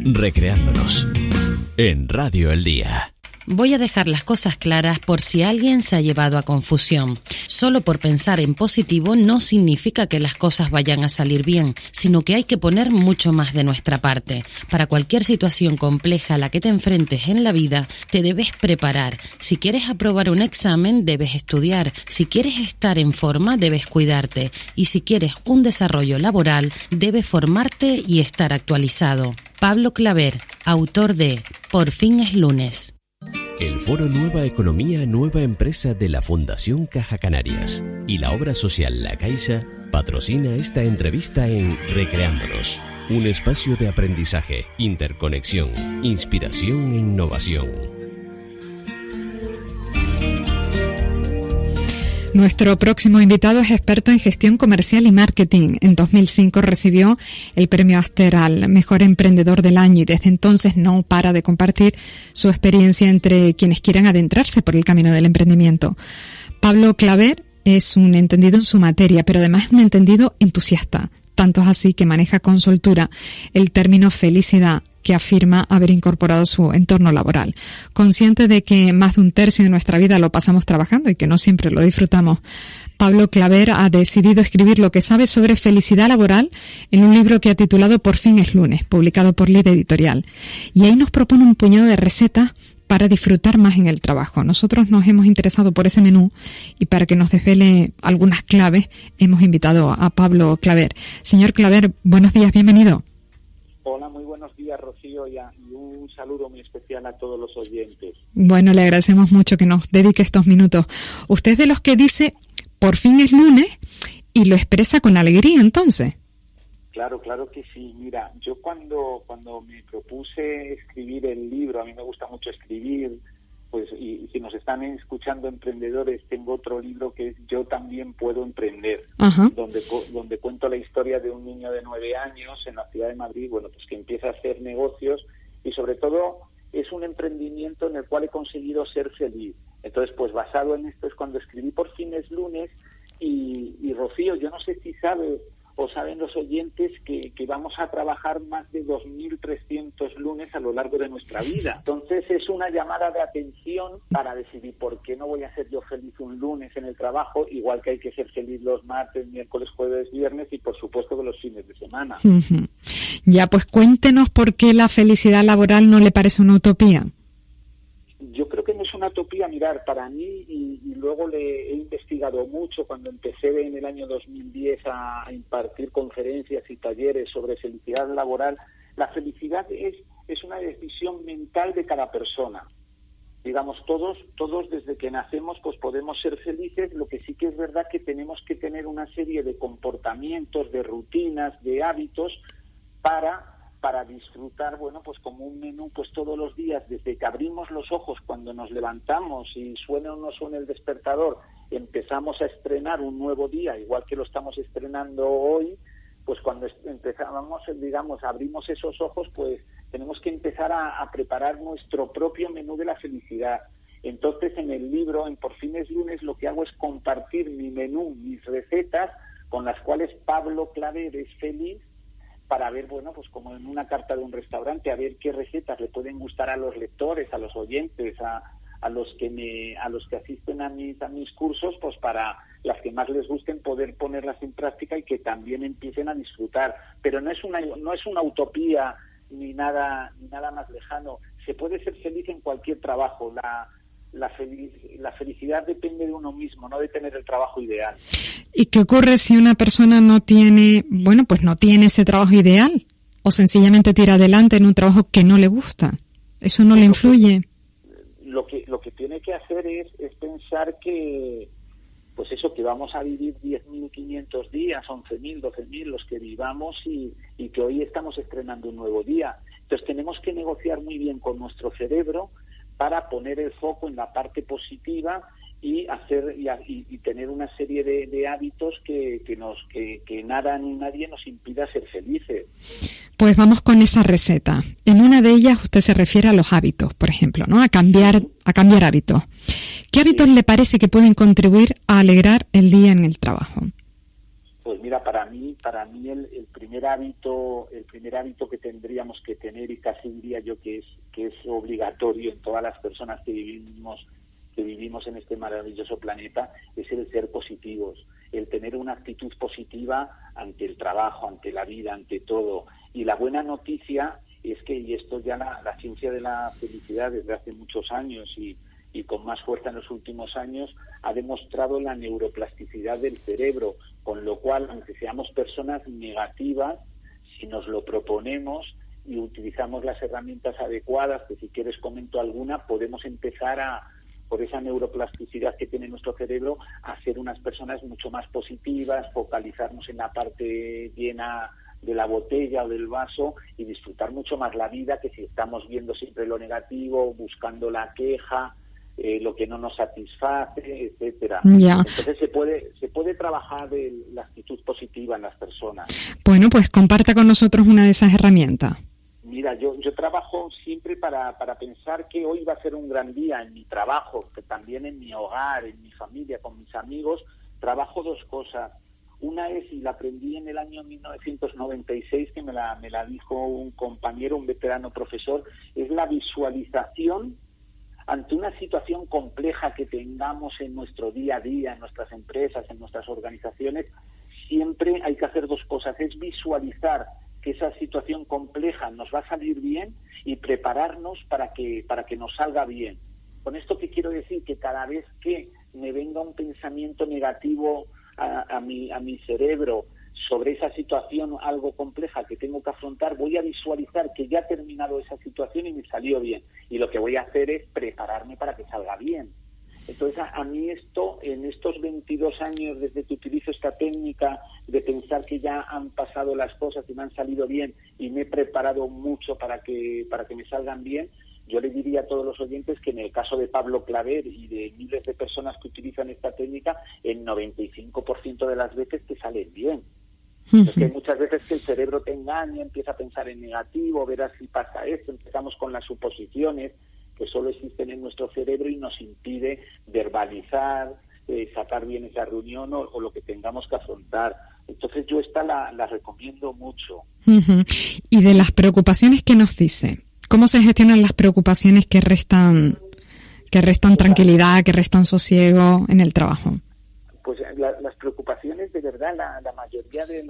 Recreándonos en Radio El Día. Voy a dejar las cosas claras por si alguien se ha llevado a confusión. Solo por pensar en positivo no significa que las cosas vayan a salir bien, sino que hay que poner mucho más de nuestra parte. Para cualquier situación compleja a la que te enfrentes en la vida, te debes preparar. Si quieres aprobar un examen, debes estudiar. Si quieres estar en forma, debes cuidarte. Y si quieres un desarrollo laboral, debes formarte y estar actualizado. Pablo Claver, autor de Por fin es lunes. El Foro Nueva Economía, Nueva Empresa de la Fundación Caja Canarias y la obra social La Caixa patrocina esta entrevista en Recreándonos, un espacio de aprendizaje, interconexión, inspiración e innovación. Nuestro próximo invitado es experto en gestión comercial y marketing. En 2005 recibió el premio Aster al mejor emprendedor del año y desde entonces no para de compartir su experiencia entre quienes quieran adentrarse por el camino del emprendimiento. Pablo Claver es un entendido en su materia, pero además es un entendido entusiasta. Tanto es así que maneja con soltura el término felicidad, que afirma haber incorporado su entorno laboral. Consciente de que más de un tercio de nuestra vida lo pasamos trabajando y que no siempre lo disfrutamos, Pablo Claver ha decidido escribir lo que sabe sobre felicidad laboral en un libro que ha titulado Por fin es lunes, publicado por Lid Editorial. Y ahí nos propone un puñado de recetas para disfrutar más en el trabajo. Nosotros nos hemos interesado por ese menú y para que nos desvele algunas claves hemos invitado a Pablo Claver. Señor Claver, buenos días, bienvenido. Hola, muy buenos días, Rocío, y un saludo muy especial a todos los oyentes. Bueno, le agradecemos mucho que nos dedique estos minutos. Usted es de los que dice, por fin es lunes, y lo expresa con alegría, entonces. Claro que sí. Mira, yo cuando me propuse escribir el libro, a mí me gusta mucho escribir, pues y si nos están escuchando emprendedores, tengo otro libro que es Yo también puedo emprender, donde cuento la historia de un niño de 9 años en la ciudad de Madrid, bueno, pues que empieza a hacer negocios y sobre todo es un emprendimiento en el cual he conseguido ser feliz. Entonces, pues basado en esto es cuando escribí Por fin es lunes y Rocío, yo no sé si sabes o saben los oyentes que vamos a trabajar más de 2.300 lunes a lo largo de nuestra vida. Entonces es una llamada de atención para decidir por qué no voy a ser yo feliz un lunes en el trabajo, igual que hay que ser feliz los martes, miércoles, jueves, viernes y por supuesto que los fines de semana. Uh-huh. Ya, pues cuéntenos por qué la felicidad laboral no le parece una utopía. Yo creo que no es una utopía, mirar, para mí, y luego le he investigado mucho cuando empecé en el año 2010 a impartir conferencias y talleres sobre felicidad laboral. La felicidad es una decisión mental de cada persona. Digamos, todos desde que nacemos pues podemos ser felices, lo que sí que es verdad que tenemos que tener una serie de comportamientos, de rutinas, de hábitos para disfrutar, bueno, pues como un menú, pues todos los días, desde que abrimos los ojos cuando nos levantamos y suene o no suene el despertador, empezamos a estrenar un nuevo día, igual que lo estamos estrenando hoy, pues cuando empezamos, digamos, abrimos esos ojos, pues tenemos que empezar a preparar nuestro propio menú de la felicidad. Entonces, en el libro, en Por fin es lunes, lo que hago es compartir mi menú, mis recetas, con las cuales Pablo Claver es feliz, para ver, bueno, pues como en una carta de un restaurante, a ver qué recetas le pueden gustar a los lectores, a los oyentes, a los que asisten a mis cursos, pues para las que más les gusten poder ponerlas en práctica y que también empiecen a disfrutar. Pero no es una utopía ni nada más lejano. Se puede ser feliz en cualquier trabajo. La felicidad depende de uno mismo, no de tener el trabajo ideal. ¿Y qué ocurre si una persona no tiene ese trabajo ideal? O sencillamente tira adelante en un trabajo que no le gusta. ¿Eso no le influye? Lo que tiene que hacer es pensar que, pues eso, que vamos a vivir 10.500 días, 11.000, 12.000, los que vivamos y que hoy estamos estrenando un nuevo día. Entonces tenemos que negociar muy bien con nuestro cerebro para poner el foco en la parte positiva y hacer y tener una serie de hábitos que nada ni nadie nos impida ser felices. Pues vamos con esa receta. En una de ellas usted se refiere a los hábitos, por ejemplo, ¿no? A cambiar hábitos. ¿Qué hábitos le parece que pueden contribuir a alegrar el día en el trabajo? Pues mira, para mí el primer hábito que tendríamos que tener, y casi diría yo que es obligatorio en todas las personas que vivimos en este maravilloso planeta, es el ser positivos, el tener una actitud positiva ante el trabajo, ante la vida, ante todo. Y la buena noticia es que, y esto ya la ciencia de la felicidad desde hace muchos años y con más fuerza en los últimos años, ha demostrado la neuroplasticidad del cerebro, con lo cual, aunque seamos personas negativas, si nos lo proponemos y utilizamos las herramientas adecuadas, que si quieres comento alguna, podemos empezar por esa neuroplasticidad que tiene nuestro cerebro, a ser unas personas mucho más positivas, focalizarnos en la parte llena de la botella o del vaso y disfrutar mucho más la vida, que si estamos viendo siempre lo negativo, buscando la queja, lo que no nos satisface, etcétera. Ya. Entonces se puede trabajar la actitud positiva en las personas. Bueno, pues comparta con nosotros una de esas herramientas. Mira, yo trabajo siempre para pensar que hoy va a ser un gran día en mi trabajo, que también en mi hogar, en mi familia, con mis amigos. Trabajo dos cosas. Una es, y la aprendí en el año 1996, que me la dijo un compañero, un veterano profesor, es la visualización ante una situación compleja que tengamos en nuestro día a día, en nuestras empresas, en nuestras organizaciones. Siempre hay que hacer dos cosas: es visualizar que esa situación compleja nos va a salir bien y prepararnos para que nos salga bien. Con esto, ¿qué quiero decir? Que cada vez que me venga un pensamiento negativo a mi cerebro sobre esa situación algo compleja que tengo que afrontar, voy a visualizar que ya ha terminado esa situación y me salió bien. Y lo que voy a hacer es prepararme para que salga bien. Entonces, a mí esto, en estos 22 años desde que utilizo esta técnica de pensar que ya han pasado las cosas y me han salido bien y me he preparado mucho para que me salgan bien, yo le diría a todos los oyentes que en el caso de Pablo Claver y de miles de personas que utilizan esta técnica, el 95% de las veces te salen bien. Es que hay muchas veces que el cerebro te engaña, empieza a pensar en negativo, verás si pasa esto, empezamos con las suposiciones que solo existen en nuestro cerebro y nos impide verbalizar, sacar bien esa reunión o lo que tengamos que afrontar. Entonces yo esta la recomiendo mucho. Y de las preocupaciones, ¿qué nos dice? ¿Cómo se gestionan las preocupaciones que restan tranquilidad, que restan sosiego en el trabajo? Pues las preocupaciones, de verdad, la mayoría de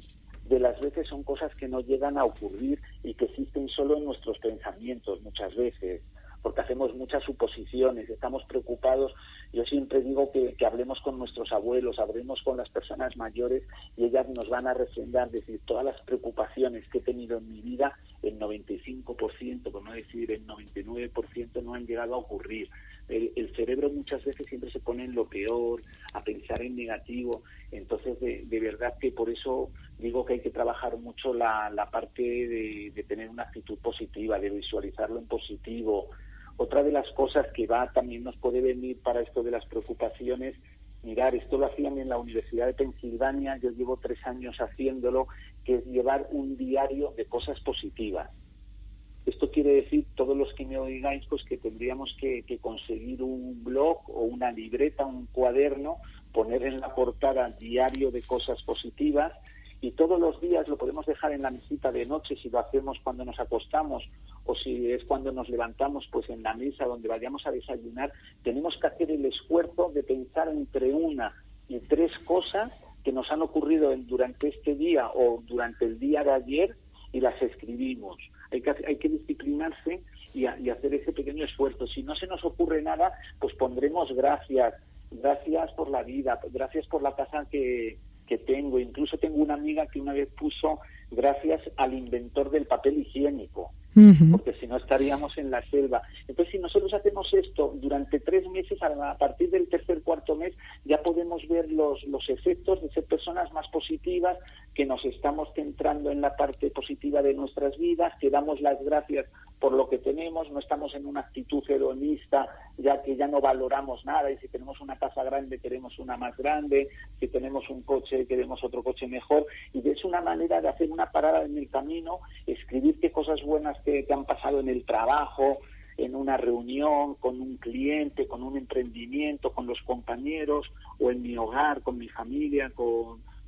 las veces son cosas que no llegan a ocurrir y que existen solo en nuestros pensamientos muchas veces, porque hacemos muchas suposiciones, estamos preocupados. Yo siempre digo que hablemos con nuestros abuelos, hablemos con las personas mayores y ellas nos van a refrendar, decir, todas las preocupaciones que he tenido en mi vida, el 95%, por no decir el 99%, no han llegado a ocurrir. El cerebro muchas veces siempre se pone en lo peor, a pensar en negativo. Entonces, de verdad que por eso digo que hay que trabajar mucho la parte de tener una actitud positiva, de visualizarlo en positivo. Otra de las cosas que también nos puede venir para esto de las preocupaciones, mirar, esto lo hacían en la Universidad de Pensilvania, yo llevo 3 años haciéndolo, que es llevar un diario de cosas positivas. Esto quiere decir, todos los que me oigáis, pues que tendríamos que conseguir un blog o una libreta, un cuaderno, poner en la portada diario de cosas positivas, y todos los días lo podemos dejar en la mesita de noche si lo hacemos cuando nos acostamos, o si es cuando nos levantamos, pues en la mesa donde vayamos a desayunar. Tenemos que hacer el esfuerzo de pensar entre 1 y 3 cosas que nos han ocurrido durante este día o durante el día de ayer, y las escribimos. Hay que disciplinarse y hacer ese pequeño esfuerzo. Si no se nos ocurre nada, pues pondremos gracias por la vida, gracias por la casa que tengo. Incluso tengo una amiga que una vez puso gracias al inventor del papel higiénico, porque si no estaríamos en la selva. Entonces, si nosotros hacemos esto durante 3 meses, a partir del 3.º, 4.º mes, ya podemos ver los efectos de ser personas más positivas, que nos estamos centrando en la parte positiva de nuestras vidas, que damos las gracias por lo que tenemos, no estamos en una actitud hedonista, ya que ya no valoramos nada, y si tenemos una casa grande queremos una más grande, si tenemos un coche queremos otro coche mejor, y es una manera de hacer una parada en el camino, escribir qué cosas buenas que han pasado en el trabajo, en una reunión, con un cliente, con un emprendimiento, con los compañeros, o en mi hogar, con mi familia, con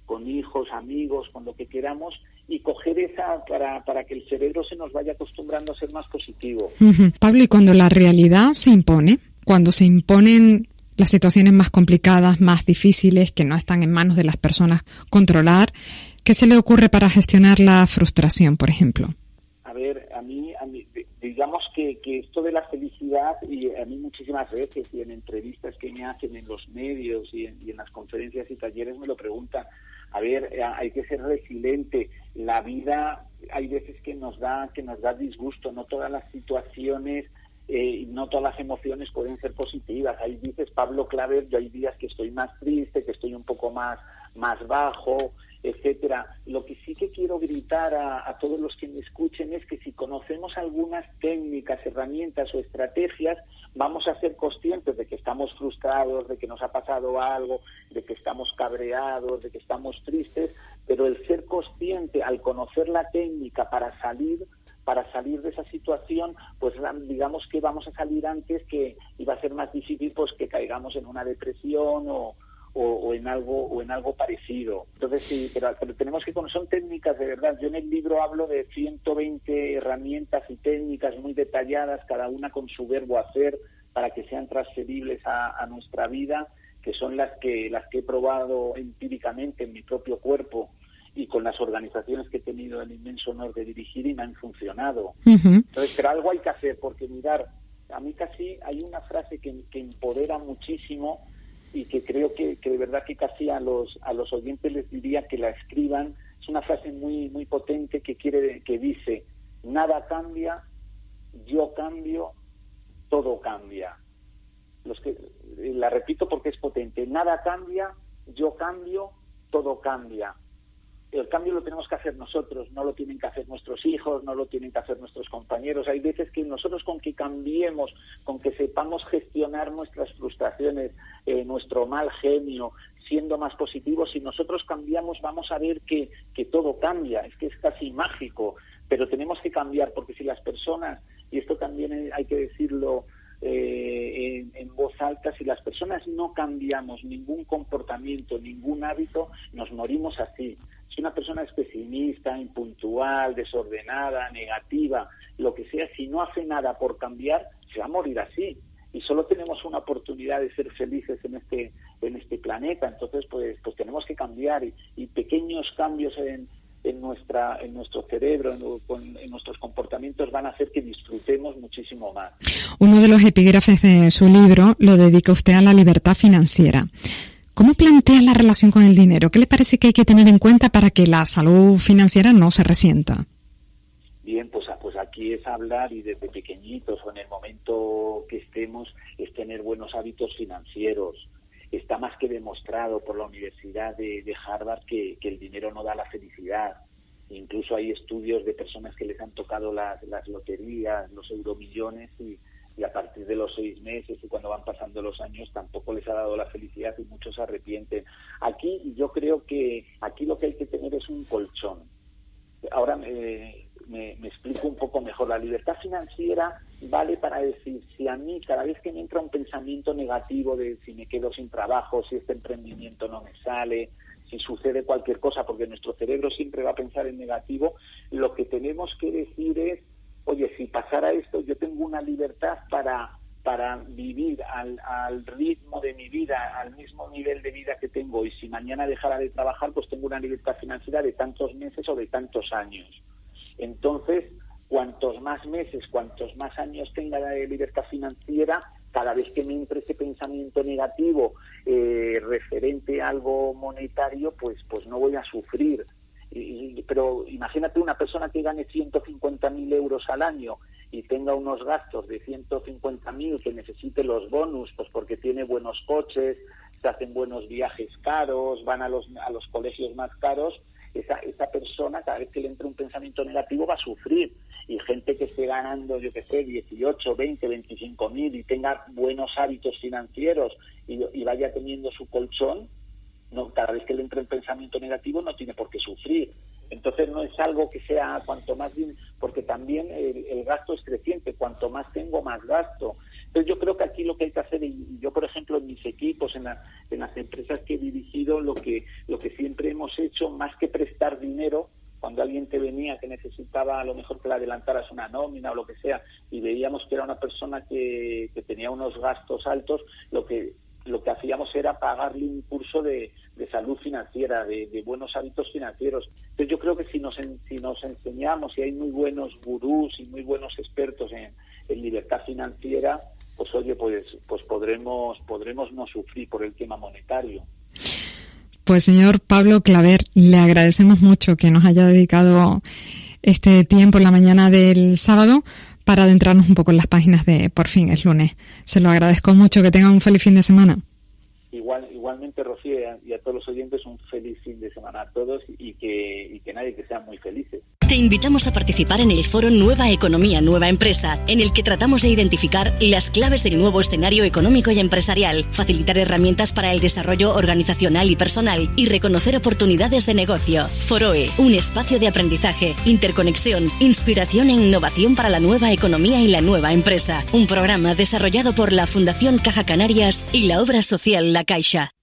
con hijos, amigos, con lo que queramos, y coger esa para que el cerebro se nos vaya acostumbrando a ser más positivo. Pablo, y cuando la realidad se impone, cuando se imponen las situaciones más complicadas, más difíciles, que no están en manos de las personas controlar, ¿qué se le ocurre para gestionar la frustración, por ejemplo? A ver, a mí digamos que esto de la felicidad, y a mí muchísimas veces, y en entrevistas que me hacen en los medios y en las conferencias y talleres me lo preguntan. A ver, hay que ser resiliente. La vida hay veces que nos da disgusto. No todas las situaciones y no todas las emociones pueden ser positivas. Ahí dices, Pablo Claver, yo hay días que estoy más triste, que estoy un poco más bajo, etcétera. Lo que sí que quiero gritar a todos los que me escuchen es que si conocemos algunas técnicas, herramientas o estrategias, vamos a ser conscientes de que estamos frustrados, de que nos ha pasado algo, de que estamos cabreados, de que estamos tristes, pero el ser consciente al conocer la técnica para salir de esa situación, pues digamos que vamos a salir antes, que iba a ser más difícil pues que caigamos en una depresión o en algo parecido. Entonces sí, pero tenemos que conocer, son técnicas de verdad. Yo en el libro hablo de 120 herramientas y técnicas muy detalladas, cada una con su verbo hacer, para que sean transferibles a nuestra vida, que son las que he probado empíricamente en mi propio cuerpo y con las organizaciones que he tenido el inmenso honor de dirigir, y me han funcionado. Entonces, pero algo hay que hacer, porque mirar, a mí casi hay una frase que empodera muchísimo, y que creo que de verdad que casi a los oyentes les diría que la escriban. Es una frase muy muy potente que dice: nada cambia, yo cambio, todo cambia. La repito porque es potente: nada cambia, yo cambio, todo cambia. El cambio lo tenemos que hacer nosotros, no lo tienen que hacer nuestros hijos, no lo tienen que hacer nuestros compañeros. Hay veces que nosotros, con que cambiemos, con que sepamos gestionar nuestras frustraciones, nuestro mal genio, siendo más positivos, si nosotros cambiamos, vamos a ver que todo cambia. Es que es casi mágico, pero tenemos que cambiar, porque si las personas, y esto también hay que decirlo en voz alta, si las personas no cambiamos ningún comportamiento, ningún hábito, nos morimos así. Si una persona es pesimista, impuntual, desordenada, negativa, lo que sea, si no hace nada por cambiar, se va a morir así. Y solo tenemos una oportunidad de ser felices en este planeta. Entonces, pues tenemos que cambiar, y pequeños cambios en nuestro cerebro, en nuestros comportamientos, van a hacer que disfrutemos muchísimo más. Uno de los epígrafes de su libro lo dedica usted a la libertad financiera. ¿Cómo plantea la relación con el dinero? ¿Qué le parece que hay que tener en cuenta para que la salud financiera no se resienta? Bien, pues aquí es hablar, y desde pequeñitos o en el momento que estemos, es tener buenos hábitos financieros. Está más que demostrado por la Universidad de Harvard que el dinero no da la felicidad. Incluso hay estudios de personas que les han tocado las loterías, los euromillones, y a partir de los 6 meses y cuando van pasando los años tampoco les ha dado la felicidad, y muchos se arrepienten. Aquí yo creo que aquí lo que hay que tener es un colchón. Ahora me explico un poco mejor. La libertad financiera vale para decir, si a mí cada vez que me entra un pensamiento negativo de si me quedo sin trabajo, si este emprendimiento no me sale, si sucede cualquier cosa, porque nuestro cerebro siempre va a pensar en negativo, lo que tenemos que decir es: oye, si pasara esto, yo tengo una libertad para vivir al ritmo de mi vida, al mismo nivel de vida que tengo, y si mañana dejara de trabajar, pues tengo una libertad financiera de tantos meses o de tantos años. Entonces, cuantos más meses, cuantos más años tenga de libertad financiera, cada vez que me entre ese pensamiento negativo referente a algo monetario, pues no voy a sufrir. Pero imagínate una persona que gane 150.000 euros al año y tenga unos gastos de 150.000, que necesite los bonus, pues porque tiene buenos coches, se hacen buenos viajes caros, van a los colegios más caros. Esa persona, cada vez que le entre un pensamiento negativo, va a sufrir. Y gente que esté ganando, 18, 20, 25.000 y tenga buenos hábitos financieros y vaya teniendo su colchón, no, cada vez que le entre el pensamiento negativo no tiene por qué sufrir. Entonces no es algo que sea cuanto más bien, porque también el gasto es creciente, cuanto más tengo, más gasto. Entonces yo creo que aquí lo que hay que hacer, y yo por ejemplo en mis equipos, en las empresas que he dirigido, lo que siempre hemos nómina o lo que sea, y veíamos que era una persona que tenía unos gastos altos, lo que hacíamos era pagarle un curso de salud financiera, de buenos hábitos financieros. Entonces yo creo que si nos enseñamos, y hay muy buenos gurús y muy buenos expertos en libertad financiera, pues oye, pues podremos no sufrir por el tema monetario. Pues señor Pablo Claver, le agradecemos mucho que nos haya dedicado este tiempo en la mañana del sábado para adentrarnos un poco en las páginas de Por fin es lunes. Se lo agradezco mucho, que tengan un feliz fin de semana. Igualmente, Rocío, y a todos los oyentes, un feliz fin de semana a todos, y que sean muy felices. Te invitamos a participar en el foro Nueva Economía, Nueva Empresa, en el que tratamos de identificar las claves del nuevo escenario económico y empresarial, facilitar herramientas para el desarrollo organizacional y personal y reconocer oportunidades de negocio. Foroe, un espacio de aprendizaje, interconexión, inspiración e innovación para la nueva economía y la nueva empresa. Un programa desarrollado por la Fundación Caja Canarias y la obra social La Caixa.